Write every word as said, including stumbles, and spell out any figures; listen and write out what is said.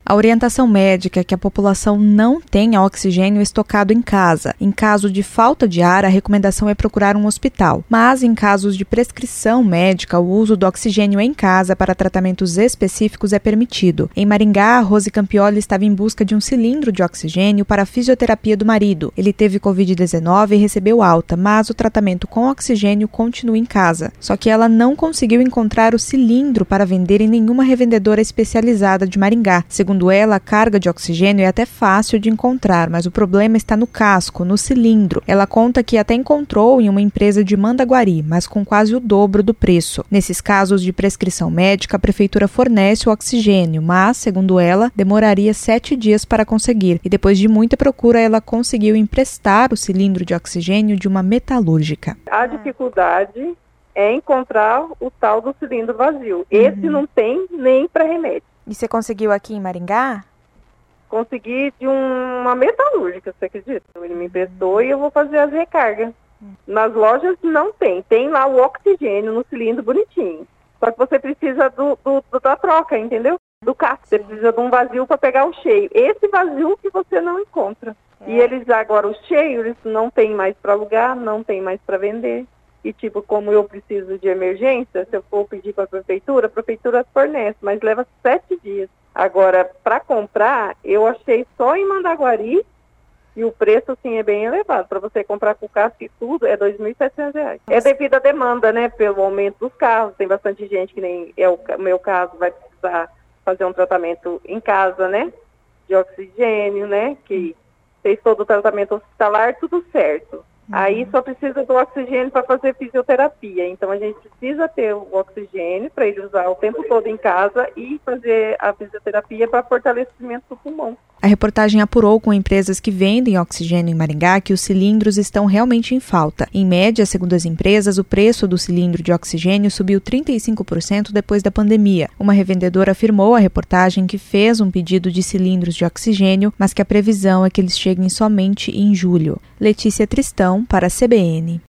A orientação médica é que a população não tenha oxigênio estocado em casa. Em caso de falta de ar, a recomendação é procurar um hospital. Mas, em casos de prescrição médica, o uso do oxigênio em casa para tratamentos específicos é permitido. Em Maringá, a Rose Campioli estava em busca de um cilindro de oxigênio para a fisioterapia do marido. Ele teve covid dezenove e recebeu alta, mas o tratamento com oxigênio continua em casa. Só que ela não conseguiu encontrar o cilindro para vender em nenhuma revendedora especializada de Maringá. Segundo ela, a carga de oxigênio é até fácil de encontrar, mas o problema está no casco, no cilindro. Ela conta que até encontrou em uma empresa de Mandaguari, mas com quase o dobro do preço. Nesses casos de prescrição médica, a prefeitura fornece o oxigênio, mas, segundo ela, demoraria sete dias para conseguir. E depois de muita procura, ela conseguiu emprestar o cilindro de oxigênio de uma metalúrgica. A dificuldade é encontrar o tal do cilindro vazio. Esse uhum. não tem nem para remédio. E você conseguiu aqui em Maringá? Consegui de uma metalúrgica, você acredita? Ele me emprestou e eu vou fazer as recargas. Nas lojas não tem. Tem lá o oxigênio no cilindro bonitinho. Só que você precisa do, do, do da troca, entendeu? Do casco. Você precisa de um vazio para pegar o cheio. Esse vazio que você não encontra. É. E eles agora, o cheio, eles não tem mais para alugar, não tem mais para vender. E tipo, como eu preciso de emergência, se eu for pedir para a prefeitura, a prefeitura fornece, mas leva sete dias. Agora, para comprar, eu achei só em Mandaguari e o preço, assim, é bem elevado. Para você comprar com casco e tudo, é dois mil e setecentos reais. É devido à demanda, né, pelo aumento dos carros. Tem bastante gente que nem é o meu caso, vai precisar fazer um tratamento em casa, né, de oxigênio, né, que fez todo o tratamento hospitalar, tudo certo. Aí só precisa do oxigênio para fazer fisioterapia. Então a gente precisa ter o oxigênio para ele usar o tempo todo em casa e fazer a fisioterapia para fortalecimento do pulmão. A reportagem apurou com empresas que vendem oxigênio em Maringá que os cilindros estão realmente em falta. Em média, segundo as empresas, o preço do cilindro de oxigênio subiu trinta e cinco por cento depois da pandemia. Uma revendedora afirmou à reportagem que fez um pedido de cilindros de oxigênio, mas que a previsão é que eles cheguem somente em julho. Letícia Tristão, para a C B N.